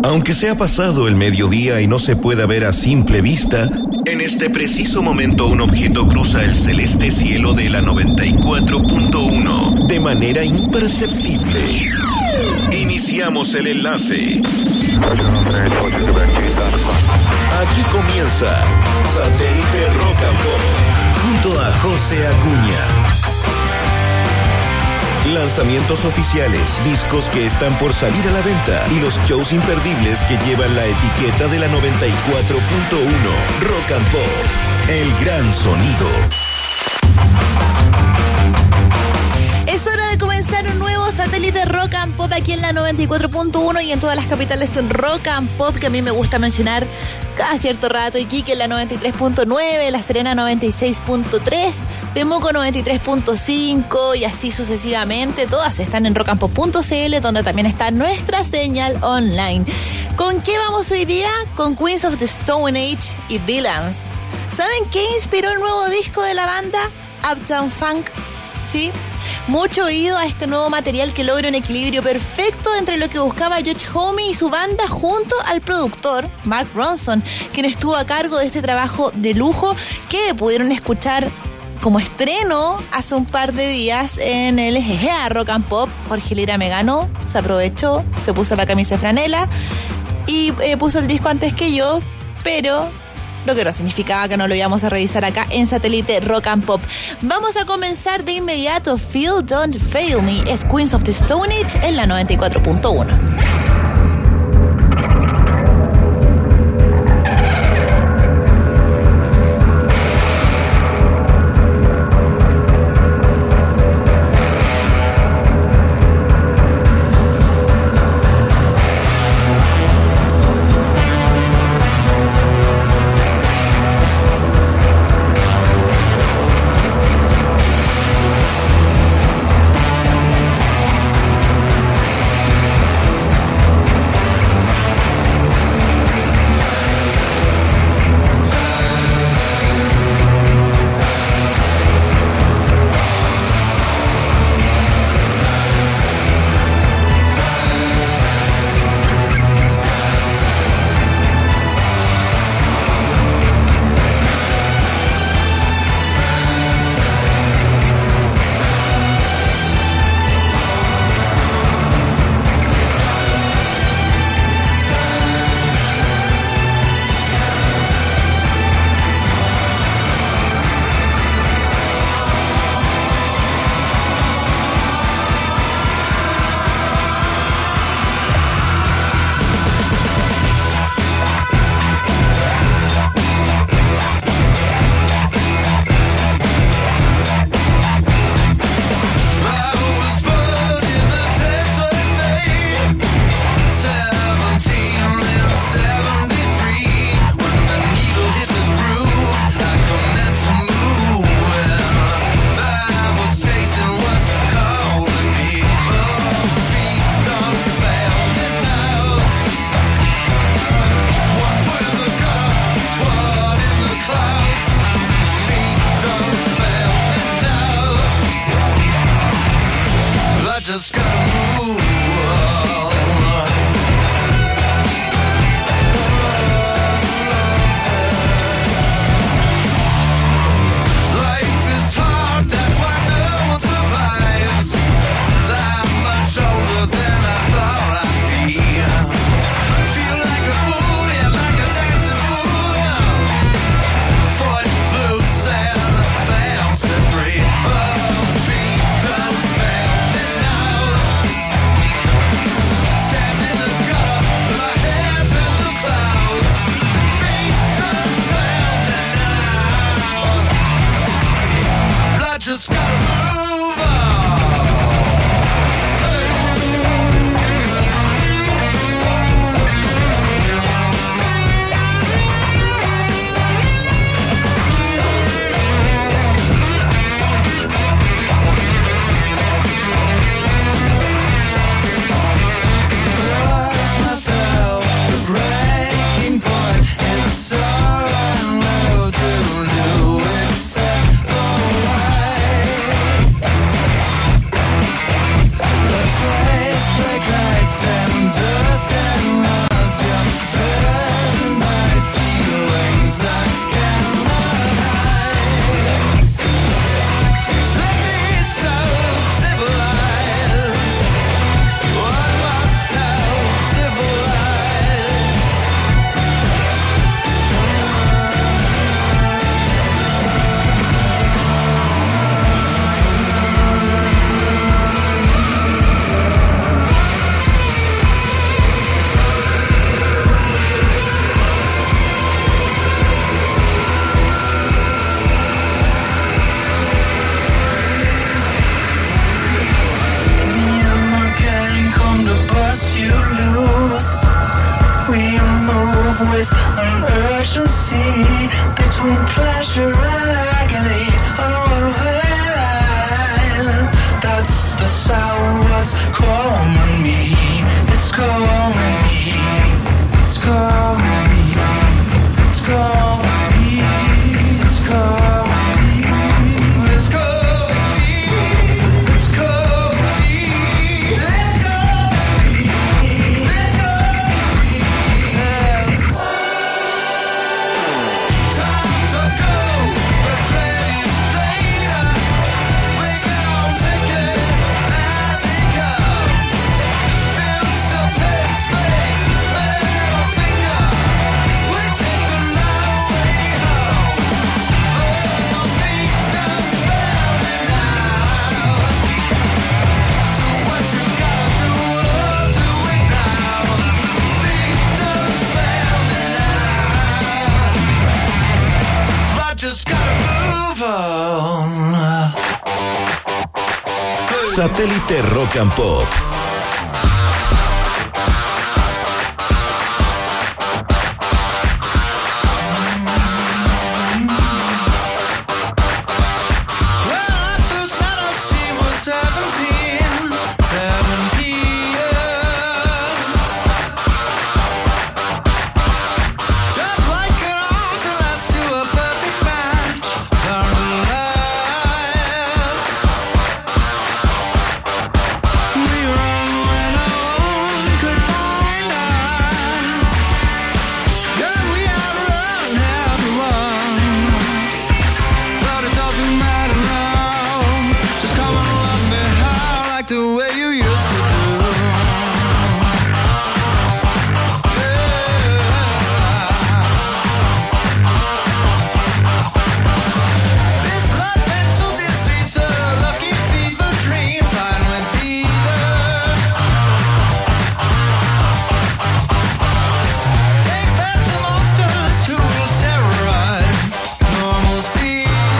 Aunque sea pasado el mediodía y no se pueda ver a simple vista, en este preciso momento un objeto cruza el celeste cielo de la 94.1 de manera imperceptible. Iniciamos el enlace. Aquí comienza Satélite Rock and Pop junto a José Acuña. Lanzamientos oficiales, discos que están por salir a la venta y los shows imperdibles que llevan la etiqueta de la 94.1 Rock and Pop, el gran sonido. Es hora de comenzar un nuevo Satélite Rock and Pop aquí en la 94.1 y en todas las capitales Rock and Pop, que a mí me gusta mencionar cada cierto rato. Iquique en la 93.9, La Serena 96.3, Temuco 93.5 y así sucesivamente. Todas están en rockandpop.cl, donde también está nuestra señal online. ¿Con qué vamos hoy día? Con Queens of the Stone Age y Villains. ¿Saben qué inspiró el nuevo disco de la banda? Uptown Funk. ¿Sí? Mucho oído a este nuevo material que logra un equilibrio perfecto entre lo que buscaba Josh Homme y su banda junto al productor Mark Ronson, quien estuvo a cargo de este trabajo de lujo que pudieron escuchar como estreno hace un par de días en el GGA Rock and Pop. Jorge Lira Megano se aprovechó, se puso la camisa de franela y puso el disco antes que yo, pero lo que no significaba que no lo íbamos a revisar acá en Satélite Rock and Pop. Vamos a comenzar de inmediato. Feel Don't Fail Me es Queens of the Stone Age en la 94.1. There's an urgency between pleasure and agony on a one-way line. That's the sound that's calling me. It's calling me. It's calling me. It's calling me. It's calling me. It's calling me. It's calling me. Let's go. Let's go. Yes. Time to go. The credit later. Wake up, take it as it comes. Feel sheltered space. Middle finger. We take the long way home. Oh, feet down, down and out. Do what you gotta do. Do it now. Feet down, down and out. I just gotta move on. Satélite Rock and Pop. Well, I first met her, she was 17. Just like an arms and that's to a perfect match. Down the line. We run when no one could find us. Yeah, we outrun everyone. But it doesn't matter now. Just come and love me how, like the way you used to do. This love mental disease, a lucky fever dream, fine with either. Take back the monsters who will terrorize normalcy.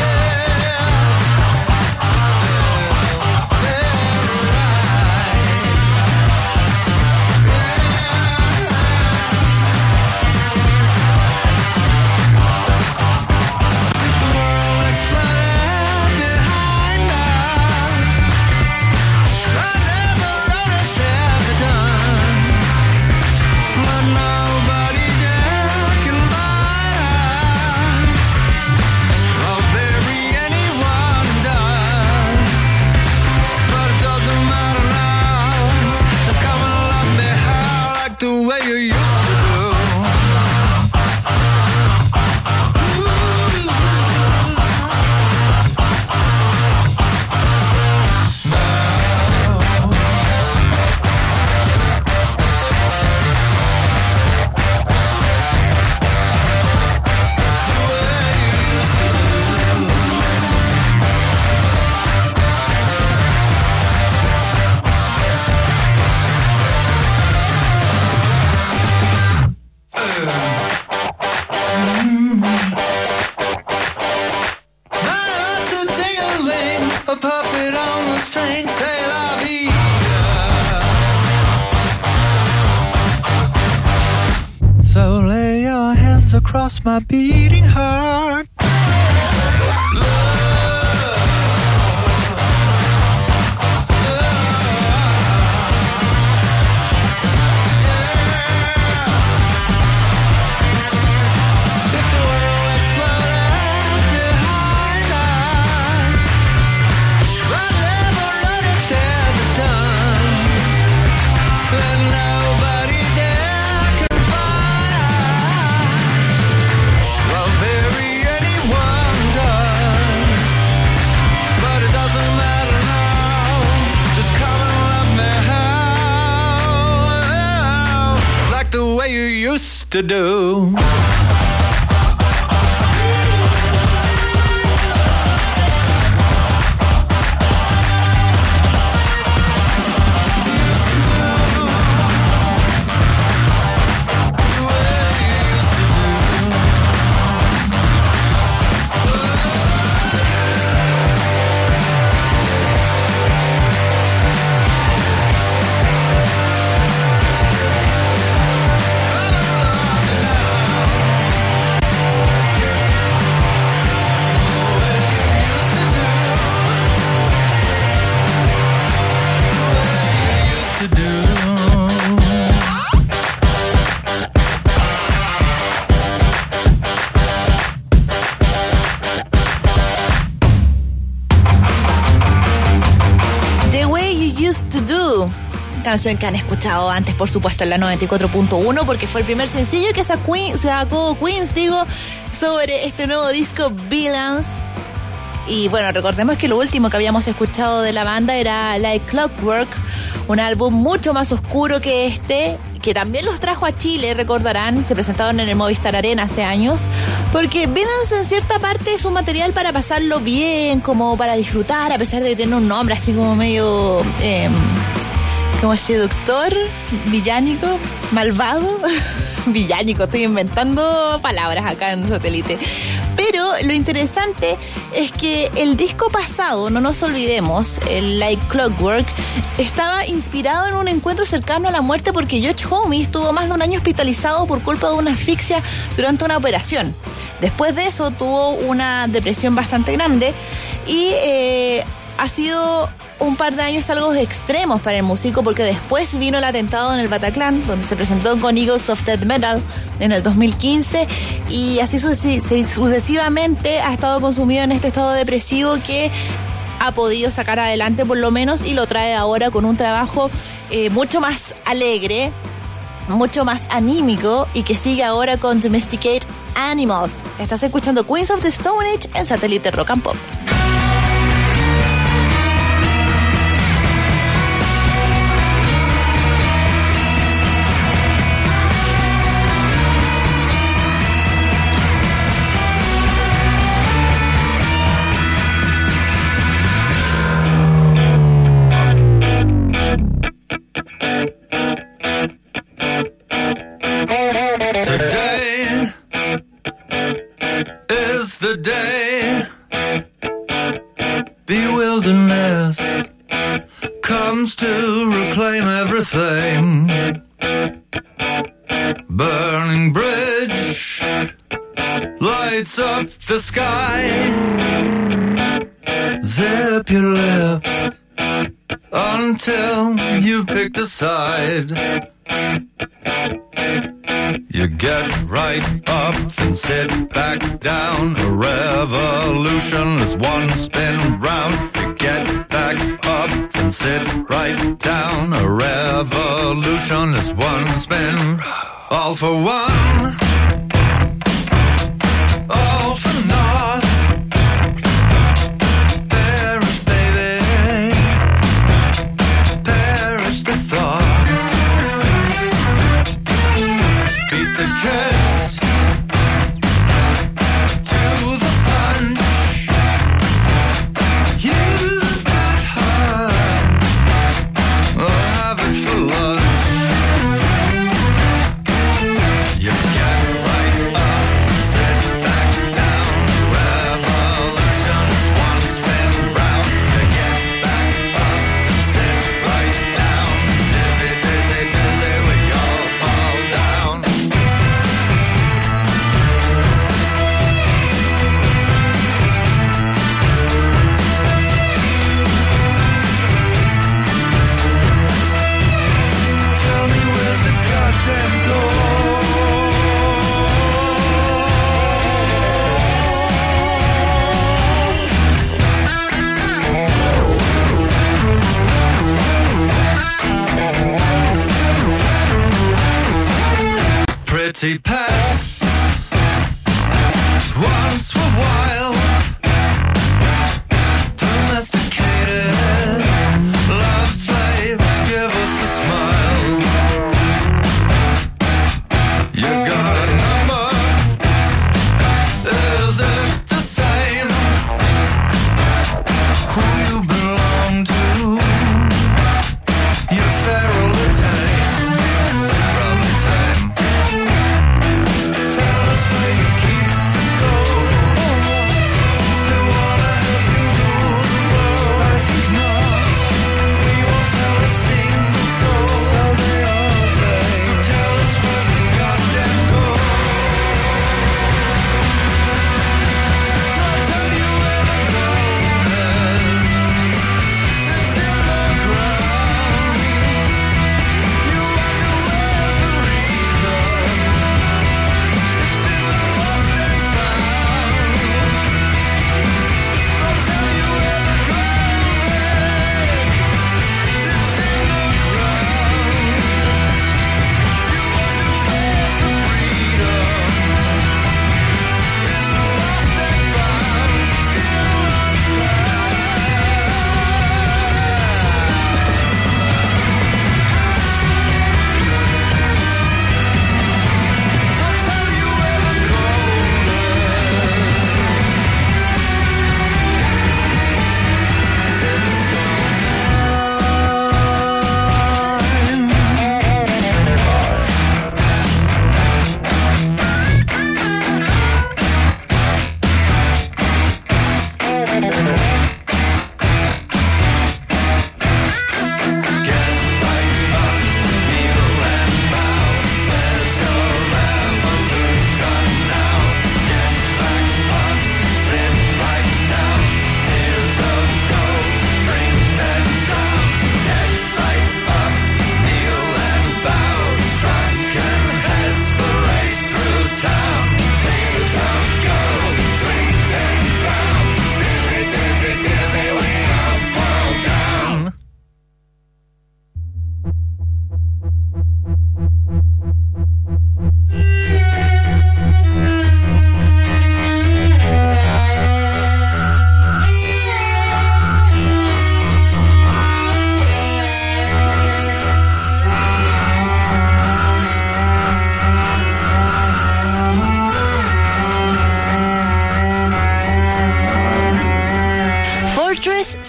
The way you used to do. That's a ding-a-ling, a puppet on the string, say la vida. So lay your hands across my beating heart. If the world exploded behind us, I'd never understand the done. But nobody there can find us. Well, bury anyone does, but it doesn't matter now. Just come and love me how, like the way you used to do. canción que han escuchado antes, por supuesto, en la 94.1, porque fue el primer sencillo que sacó Queens, sobre este nuevo disco Villains. Y bueno, recordemos que lo último que habíamos escuchado de la banda era Like Clockwork, un álbum mucho más oscuro que este, que también los trajo a Chile, recordarán, se presentaron en el Movistar Arena hace años, porque Villains en cierta parte es un material para pasarlo bien, como para disfrutar, a pesar de tener un nombre así como medio como seductor, villánico, malvado. Villánico, estoy inventando palabras acá en Satélite. Pero lo interesante es que el disco pasado, no nos olvidemos, el Like Clockwork, estaba inspirado en un encuentro cercano a la muerte, porque George Homme estuvo más de un año hospitalizado por culpa de una asfixia durante una operación. Después de eso tuvo una depresión bastante grande y ha sido un par de años algo extremos para el músico, porque después vino el atentado en el Bataclan, donde se presentó con Eagles of Death Metal en el 2015, y así sucesivamente ha estado consumido en este estado depresivo que ha podido sacar adelante por lo menos, y lo trae ahora con un trabajo mucho más alegre, mucho más anímico, y que sigue ahora con Domesticate Animals. Estás escuchando Queens of the Stone Age en Satélite Rock and Pop. The day the wilderness comes to reclaim everything. Burning bridge lights up the sky. Zip your lip until you've picked a side. You get right up and sit back down. A revolution is one spin round. You get back up and sit right down. A revolution is one spin. All for one, all for naught. Perish, baby, perish the thought. The kids to the punch. You've got heart. I'll have it for lunch. You get right up and sit back down. Revolution is one spin round. You get back up and sit right down. Dizzy, dizzy, dizzy, we all fall down. Pretty pets once were wild, domesticated, love slave, give us a smile. You got a number, is it the same? Who you belong to? You're feral or tame, probably tame. Tell us where you keep the gold.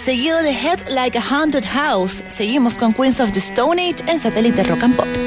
seguido de Head Like a Haunted House. Seguimos con Queens of the Stone Age en Satélite Rock and Pop.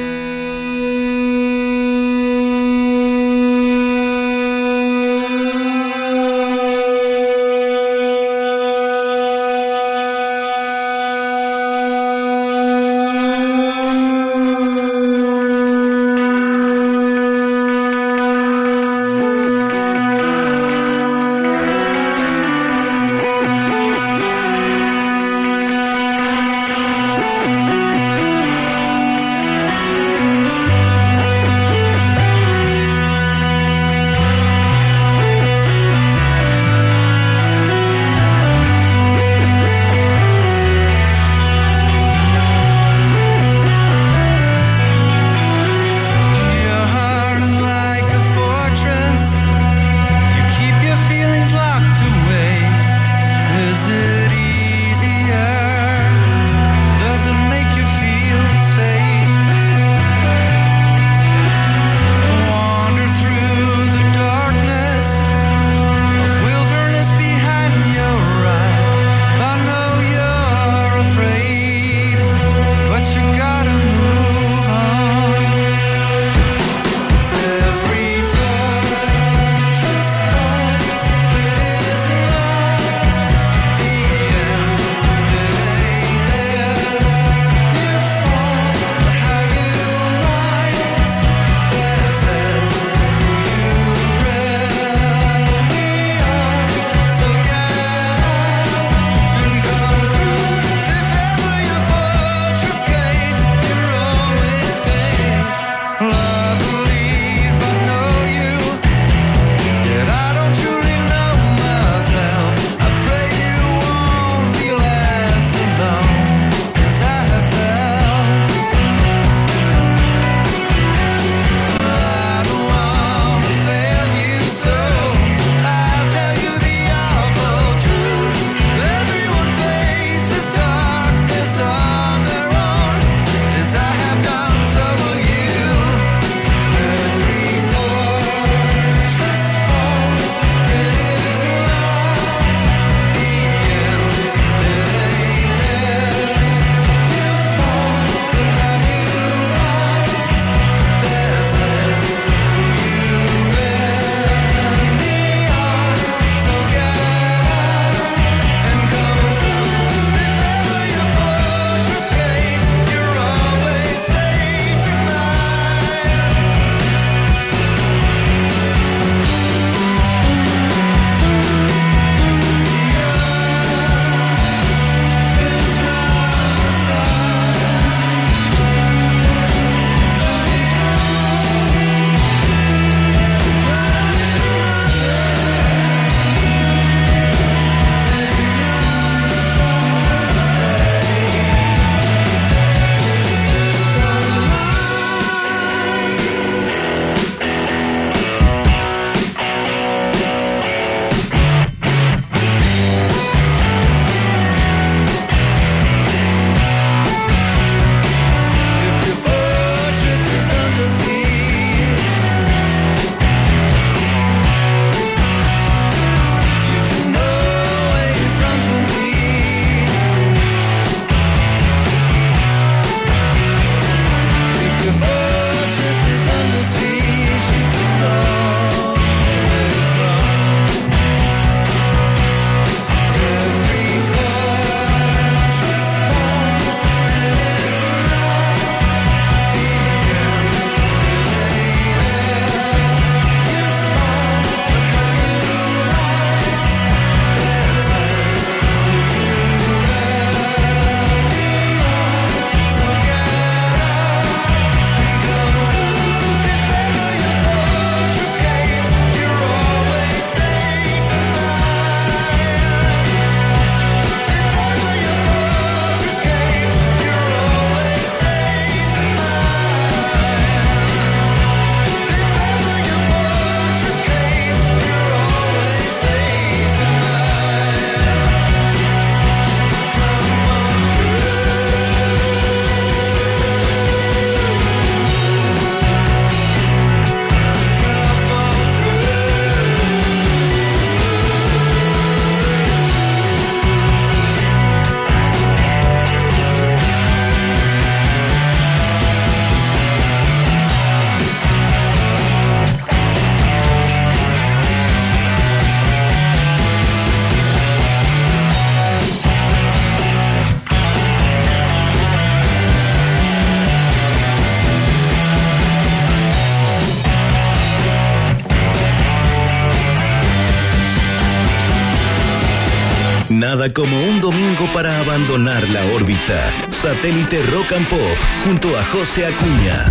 Nada como un domingo para abandonar la órbita. Satélite Rock and Pop junto a José Acuña.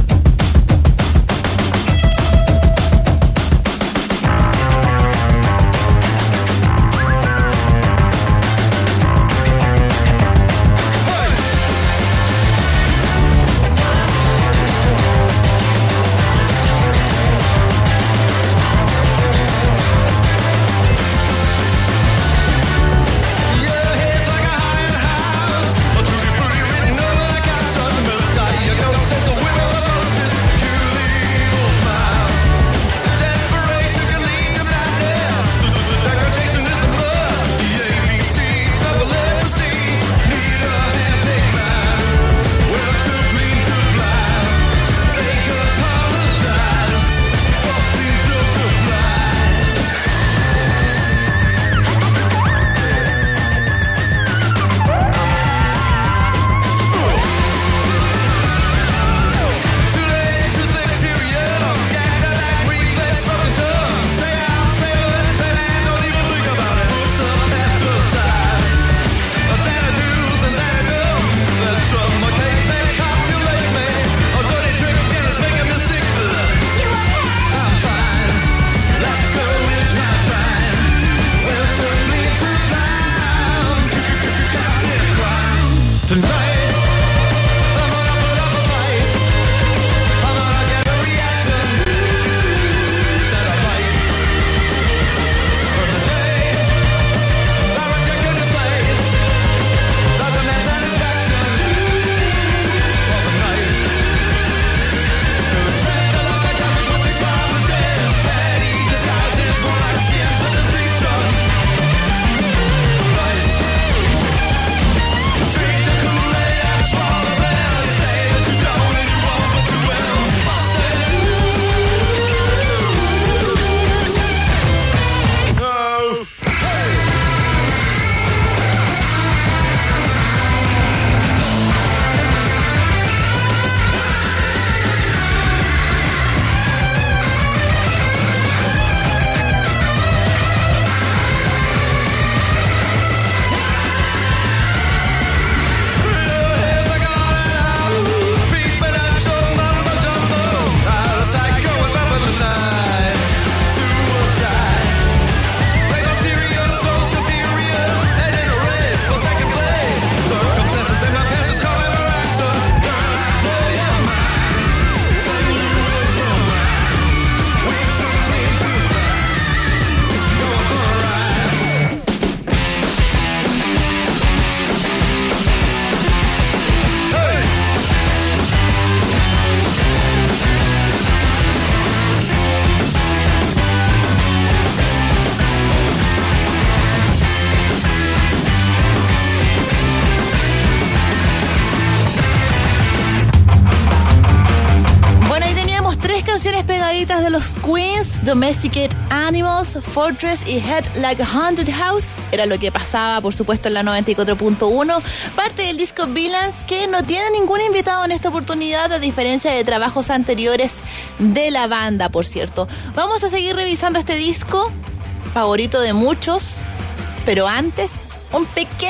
Pegaditas de los Queens, Domesticate Animals, Fortress y Head Like a Haunted House. Era lo que pasaba, por supuesto, en la 94.1. Parte del disco Villains, que no tiene ningún invitado en esta oportunidad, a diferencia de trabajos anteriores de la banda, por cierto. Vamos a seguir revisando este disco, favorito de muchos, pero antes, un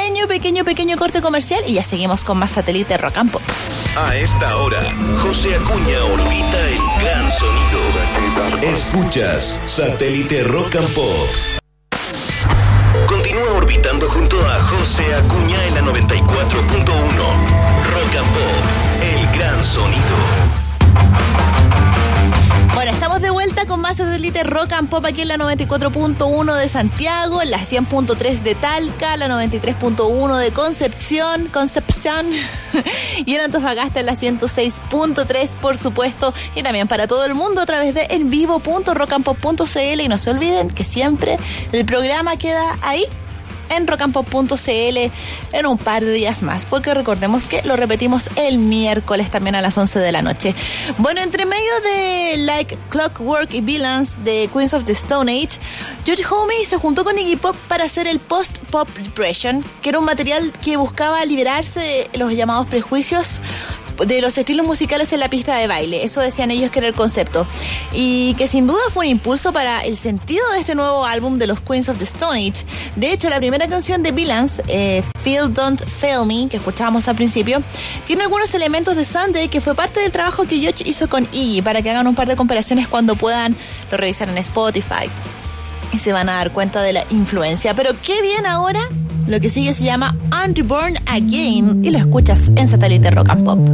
pequeño corte comercial y ya seguimos con más Satélite Rock and Pop. A esta hora, José Acuña orbita el gran sonido. Escuchas Satélite Rock and Pop. Continúa orbitando junto a José Acuña en la 94.1. Rock and Pop, el gran sonido. Bueno, estamos de vuelta con más Satélite Rock and Pop aquí en la 94.1 de Santiago, la 100.3 de Talca, la 93.1 de Concepción y en Antofagasta en la 106.3, por supuesto, y también para todo el mundo a través de envivo.rockandpop.cl. Y no se olviden que siempre el programa queda ahí en rockandpop.cl en un par de días más, porque recordemos que lo repetimos el miércoles también a las 11 de la noche. Bueno, entre medio de Like Clockwork y Villains de Queens of the Stone Age, George Homme se juntó con Iggy Pop para hacer el Post-Pop Depression, que era un material que buscaba liberarse de los llamados prejuicios de los estilos musicales en la pista de baile. Eso decían ellos que era el concepto. Y que sin duda fue un impulso para el sentido de este nuevo álbum de los Queens of the Stone Age. De hecho, la primera canción de Villains, Feel Don't Fail Me, que escuchábamos al principio, tiene algunos elementos de Sunday que fue parte del trabajo que George hizo con Iggy, para que hagan un par de comparaciones cuando puedan, lo revisar en Spotify y se van a dar cuenta de la influencia. Pero qué bien ahora, lo que sigue se llama Unreborn Again y lo escuchas en Satélite Rock and Pop.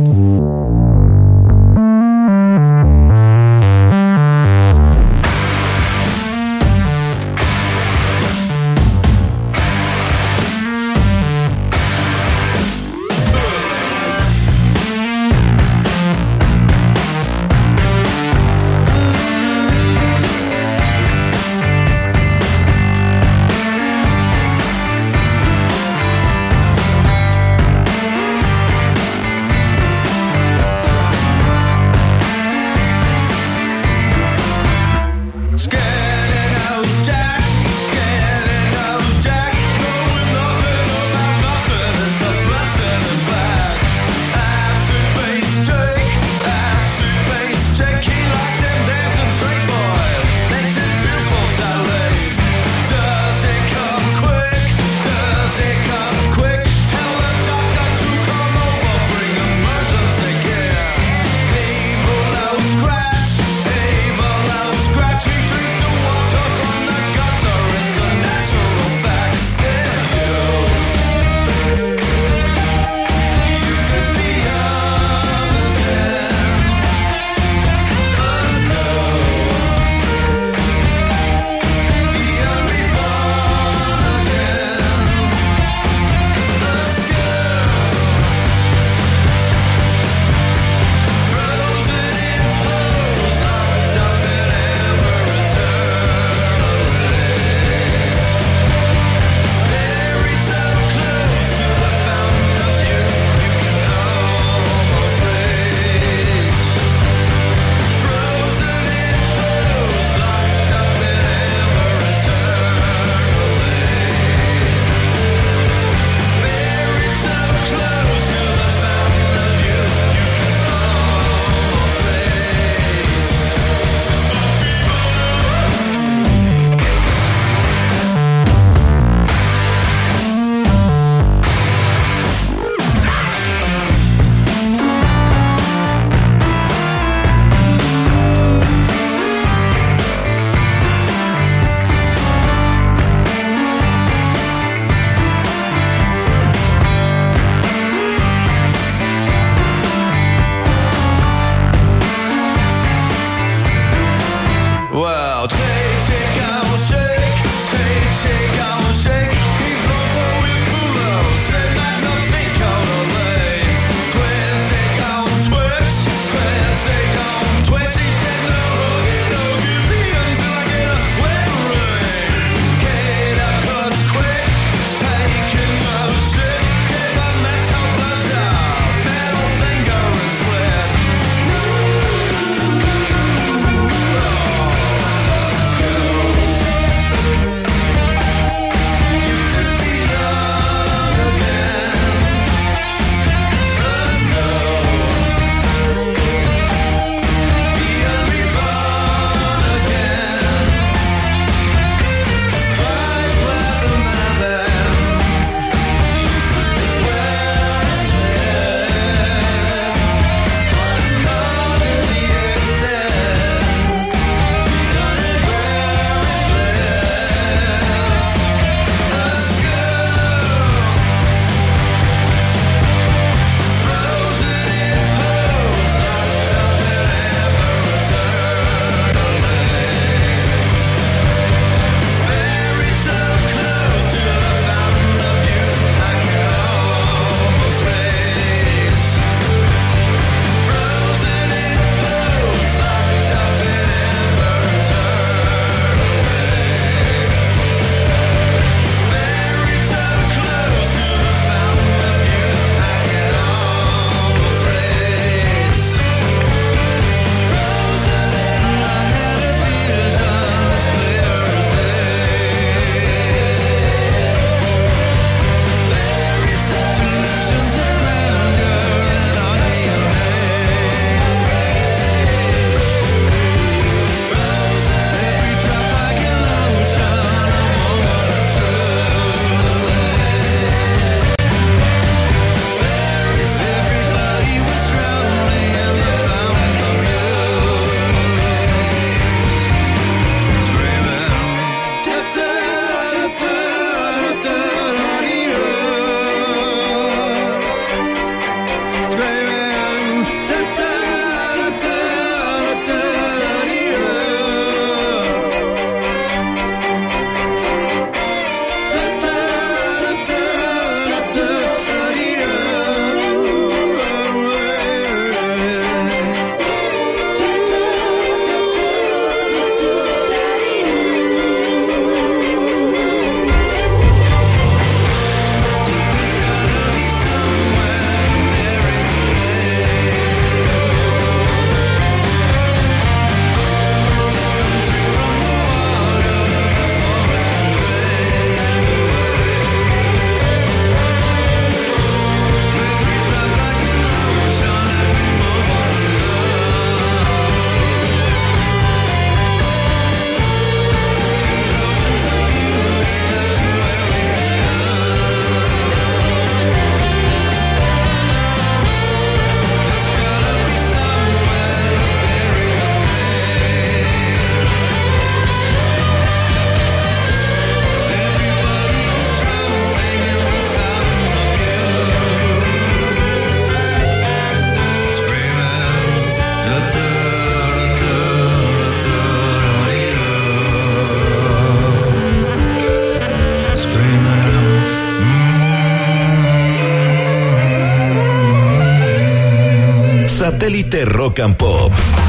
Satélite Rock and Pop.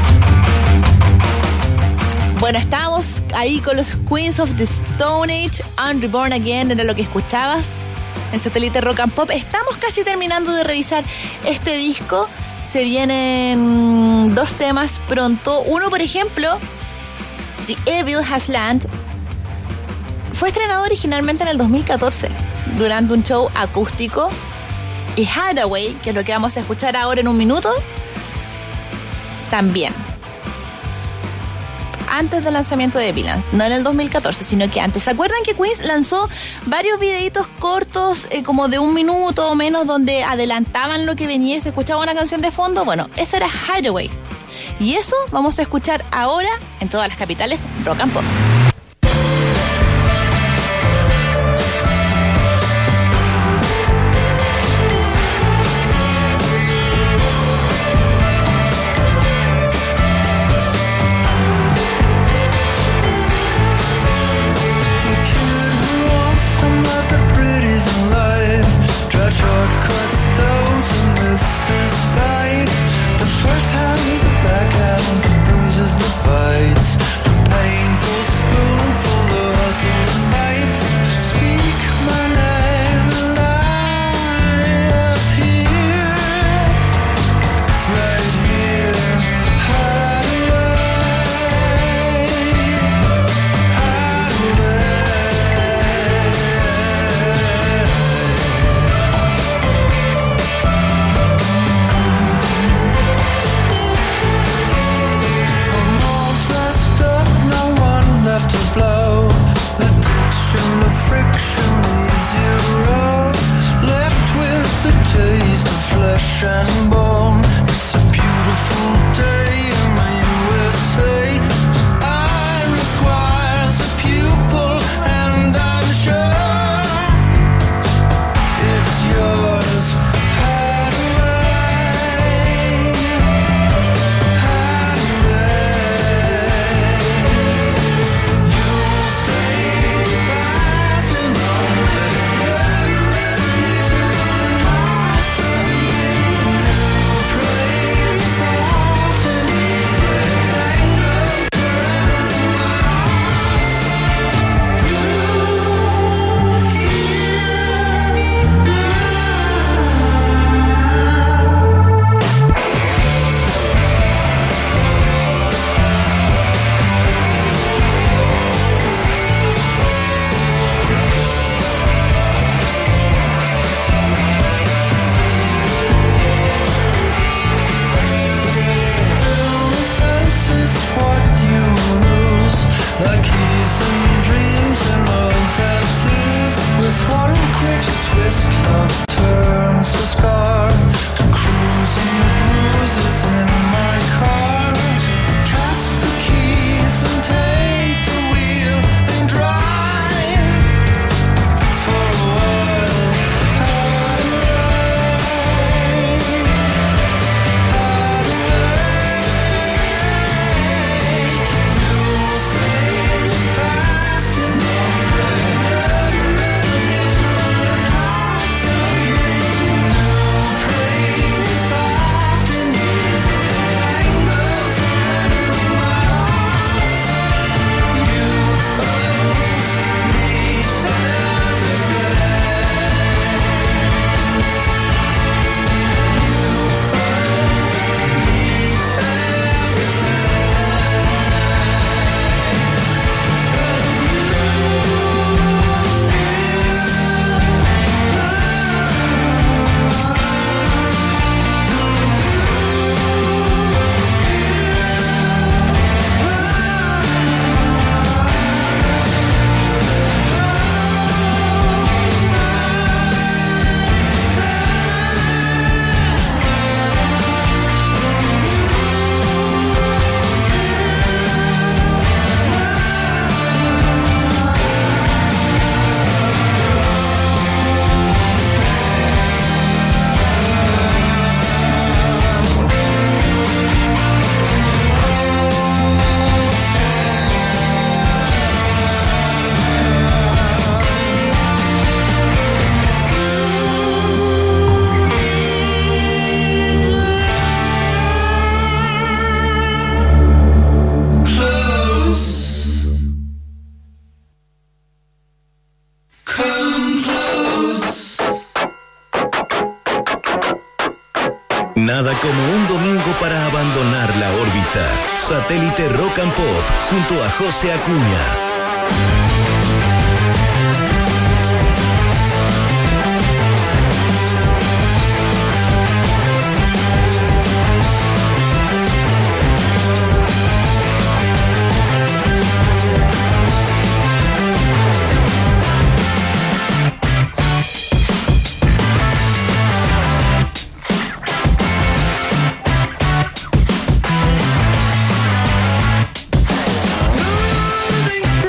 Bueno, estábamos ahí con los Queens of the Stone Age, Unreborn Again, era lo que escuchabas en Satélite Rock and Pop. Estamos casi terminando de revisar este disco. Se vienen 2 temas pronto. Uno, por ejemplo, The Evil Has Land. Fue estrenado originalmente en el 2014 durante un show acústico. Y Hideaway, que es lo que vamos a escuchar ahora en un minuto, también. Antes del lanzamiento de Villains, no en el 2014, sino que antes. ¿Se acuerdan que Queens lanzó varios videitos cortos, como de 1 minuto o menos, donde adelantaban lo que venía y se escuchaba una canción de fondo? Bueno, esa era Hideaway. Y eso vamos a escuchar ahora en todas las capitales Rock and Pop. Shortcuts, those who missed his fight. The first hands, the back hands, the bruises, the fights. The painful spoonful, the hustle and fights. Speak my name and I appear. Right here, hide away, hide away. Left to blow. Addiction to friction leaves you raw. Left with the taste of flesh and bone. It's a beautiful day in the USA. I requires a pupil and I'm sure it's yours. Hide away, hide away. Nada como un domingo para abandonar la órbita. Satélite Rock and Pop junto a José Acuña. Moving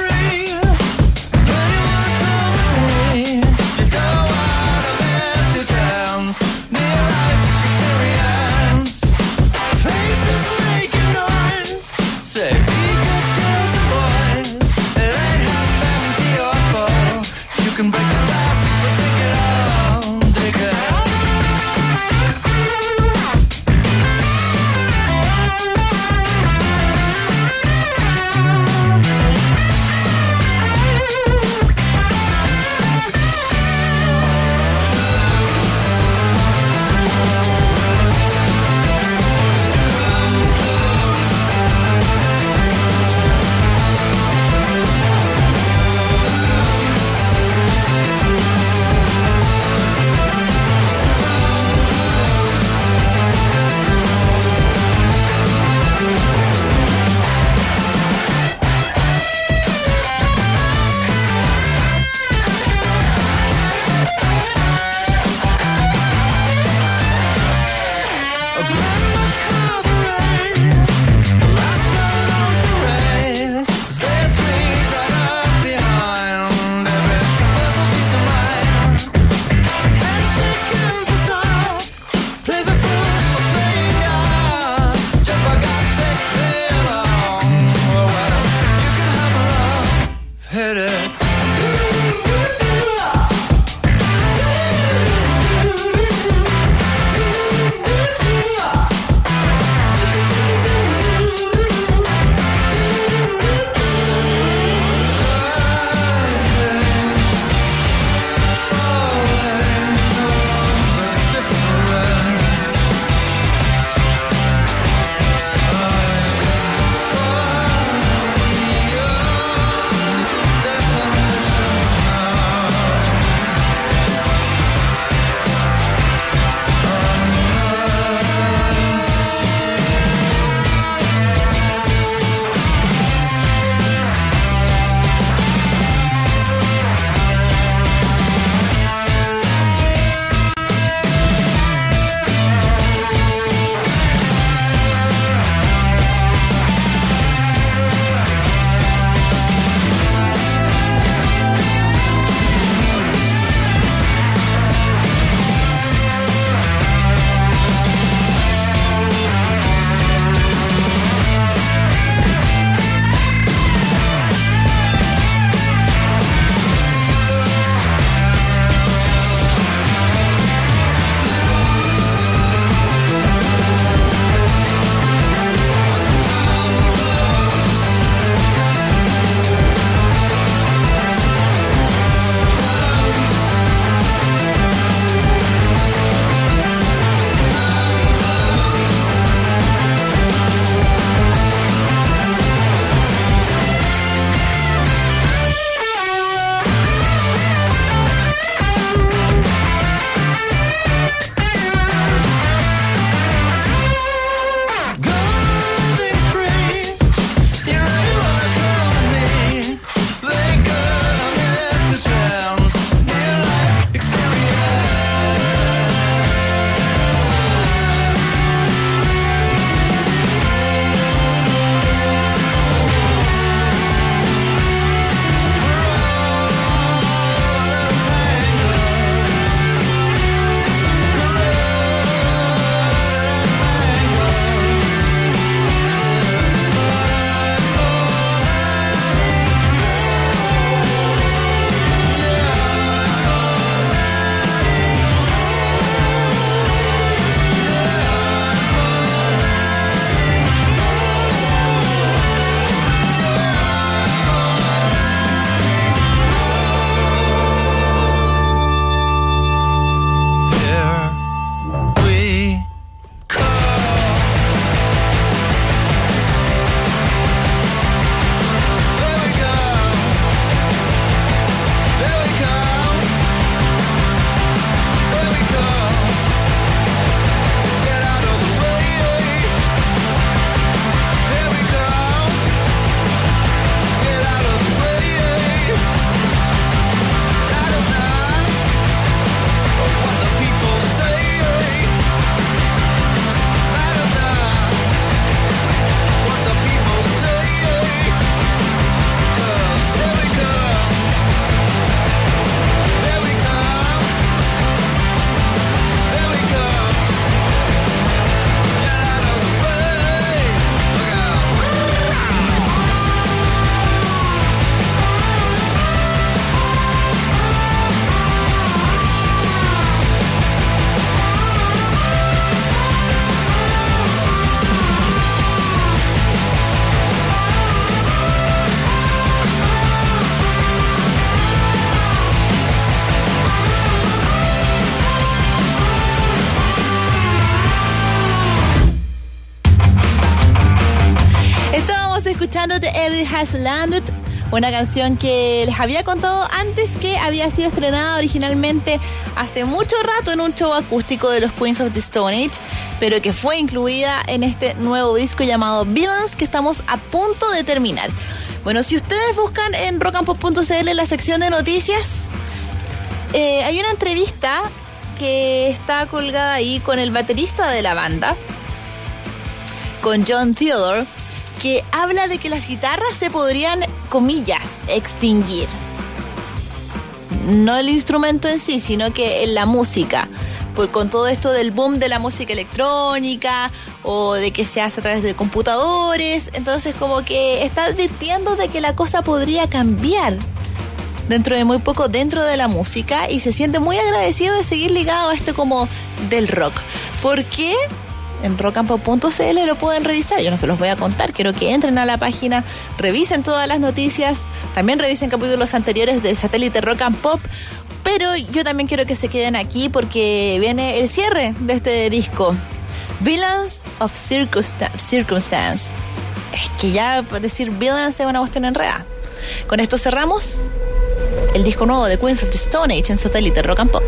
escuchando The Evil Has Landed, una canción que les había contado antes que había sido estrenada originalmente hace mucho rato en un show acústico de los Queens of the Stone Age, pero que fue incluida en este nuevo disco llamado Villains, que estamos a punto de terminar. Bueno, si ustedes buscan en rockandpop.cl la sección de noticias, hay una entrevista que está colgada ahí con el baterista de la banda, con John Theodore, que habla de que las guitarras se podrían, comillas, extinguir. No el instrumento en sí, sino que en la música. Con todo esto del boom de la música electrónica o de que se hace a través de computadores. Entonces como que está advirtiendo de que la cosa podría cambiar dentro de muy poco dentro de la música, y se siente muy agradecido de seguir ligado a esto como del rock. ¿Por qué? En rockandpop.cl lo pueden revisar, yo no se los voy a contar, quiero que entren a la página, revisen todas las noticias, también revisen capítulos anteriores de Satélite Rock and Pop, pero yo también quiero que se queden aquí porque viene el cierre de este disco, Villains of Circumstance. Es que ya decir Villains es una cuestión enredada. Con esto cerramos el disco nuevo de Queens of the Stone Age en Satélite Rock and Pop.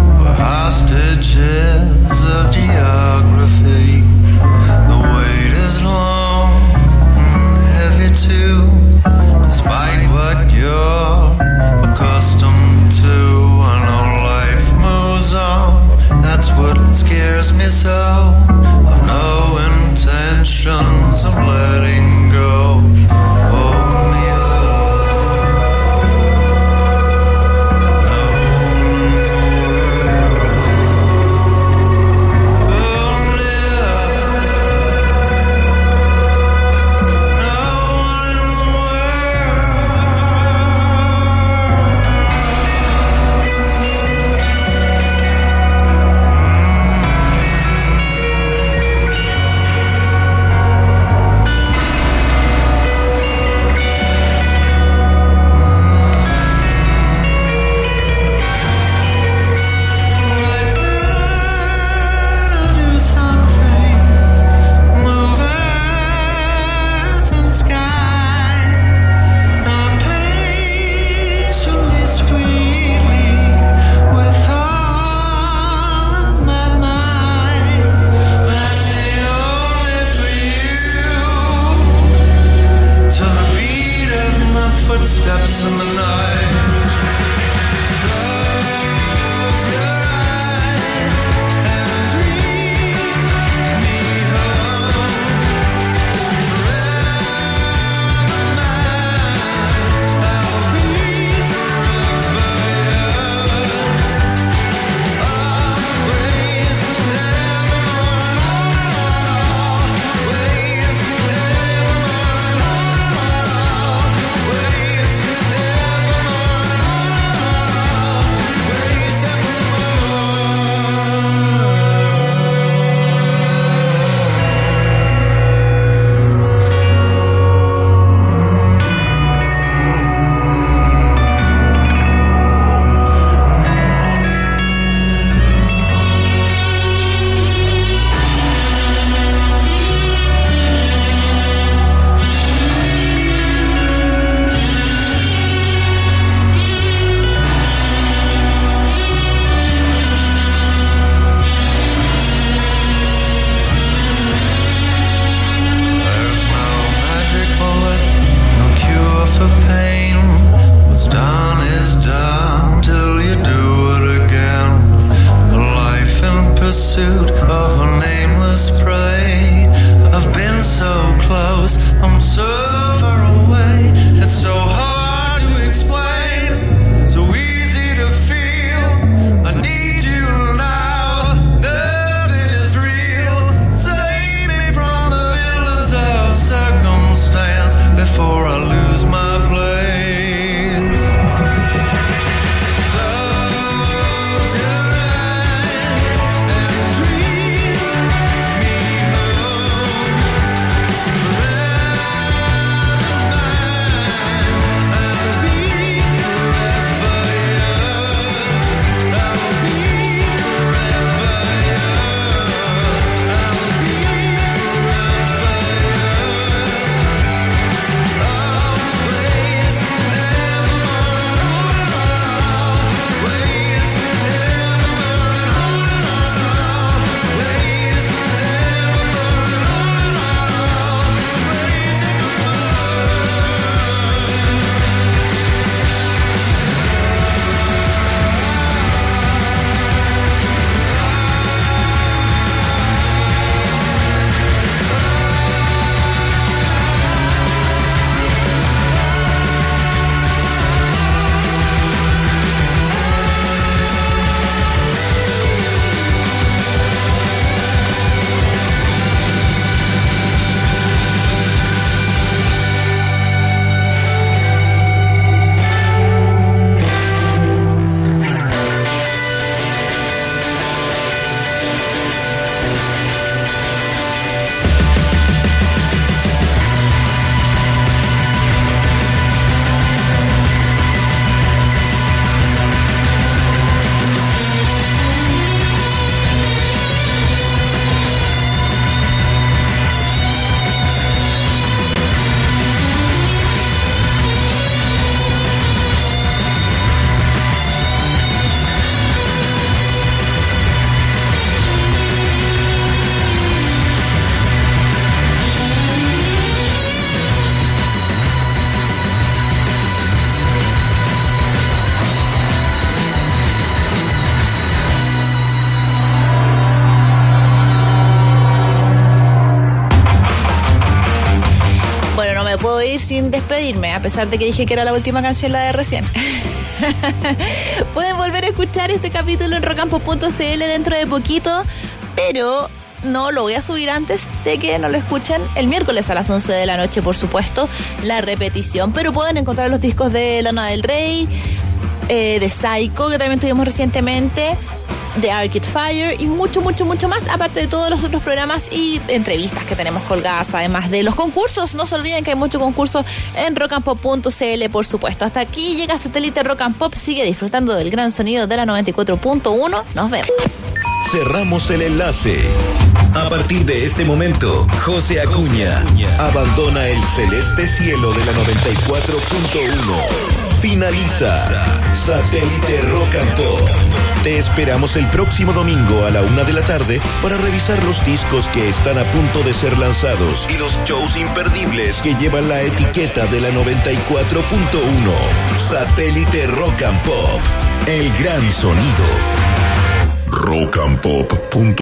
Of geography, the weight is sin despedirme, a pesar de que dije que era la última canción, la de recién. Pueden volver a escuchar este capítulo en rockandpop.cl dentro de poquito, pero no lo voy a subir antes de que no lo escuchen el miércoles a las 11 de la noche, por supuesto, la repetición. Pero pueden encontrar los discos de Lana del Rey, de Psycho, que también tuvimos recientemente, de Arcade Fire y mucho más, aparte de todos los otros programas y entrevistas que tenemos colgadas, además de los concursos. No se olviden que hay mucho concurso en rockandpop.cl, por supuesto. Hasta aquí llega Satélite Rock and Pop. Sigue disfrutando del gran sonido de la 94.1. Nos vemos. Cerramos el enlace. A partir de este momento, José Acuña abandona el celeste cielo de la 94.1. Finaliza Satélite Rock and Pop. Te esperamos el próximo domingo a la 1 de la tarde para revisar los discos que están a punto de ser lanzados y los shows imperdibles que llevan la etiqueta de la 94.1. Satélite Rock and Pop. El gran sonido. Rockandpop.com